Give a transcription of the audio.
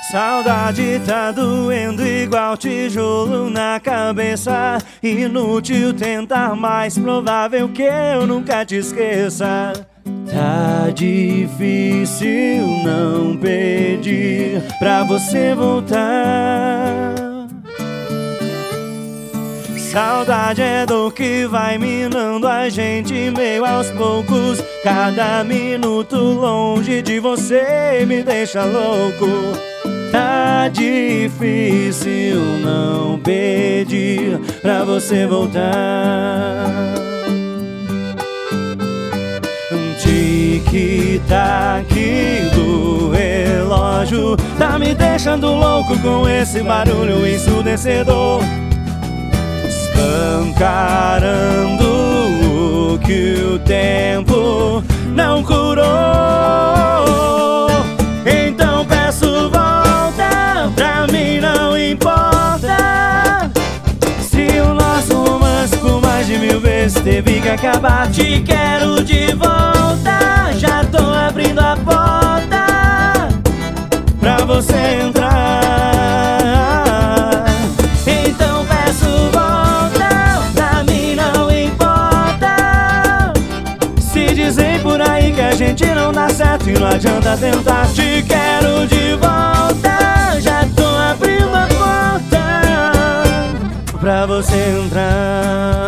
Saudade tá doendo igual tijolo na cabeça. Inútil tentar mais, provável que eu nunca te esqueça. Tá difícil não pedir pra você voltar. Saudade é dor que vai minando a gente meio aos poucos. Cada minuto longe de você me deixa louco. Tá difícil não pedir pra você voltar. Tic-tac do relógio tá me deixando louco com esse barulho ensurdecedor, escancarando o que o tempo não curou. Então peço volta, pra mim não importa se o nosso romance por mais de 1000 vezes teve que acabar. Te quero de volta, já tô abrindo a porta pra você entrar. Então peço volta, pra mim não importa se dizem por aí que a gente não dá certo e não adianta tentar. Te quero de volta, já tô abrindo a porta pra você entrar.